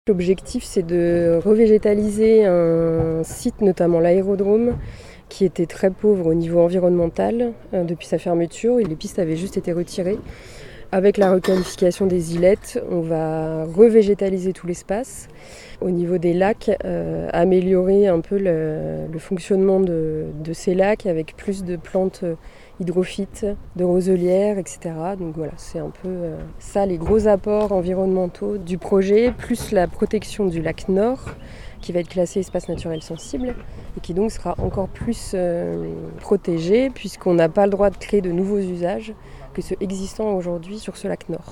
L'objectif, c'est de revégétaliser un site, notamment l'aérodrome, qui était très pauvre au niveau environnemental depuis sa fermeture. Les pistes avaient juste été retirées. Avec la requalification des îlettes, on va revégétaliser tout l'espace. Au niveau des lacs, améliorer un peu le fonctionnement de ces lacs avec plus de plantes hydrophytes, de roselières, etc. Donc voilà, c'est un peu ça les gros apports environnementaux du projet, plus la protection du lac Nord, qui va être classé espace naturel sensible et qui donc sera encore plus protégé puisqu'on n'a pas le droit de créer de nouveaux usages que ceux existants aujourd'hui sur ce lac Nord.